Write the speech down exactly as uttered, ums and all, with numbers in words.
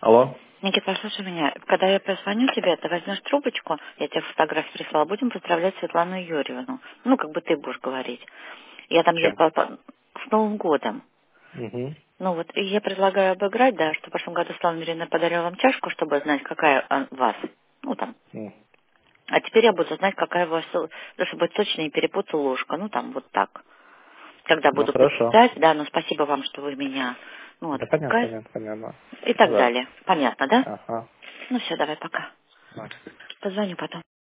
Алло. Никита, послушай меня. Когда я позвоню тебе, ты возьмешь трубочку, я тебе фотографию прислала, будем поздравлять Светлану Юрьевну. Ну, как бы ты будешь говорить. Я там С чем? ездила по- с Новым годом. Угу. Ну вот, и я предлагаю обыграть, да, что в прошлом году Слава Юрьевна подарила вам чашку, чтобы знать, какая а, у вас. Ну, там. М. А теперь я буду знать, какая у вас, ну, чтобы точно не перепутал ложка. Ну, там, вот так. Когда Ну буду хорошо. почитать, да, ну, спасибо вам, что вы меня, ну, вот, Да понятно, пускай. понятно, понятно. И Ну так да. далее. Понятно, да? Ага. Ну, все, давай, пока. Да. Позвоню потом.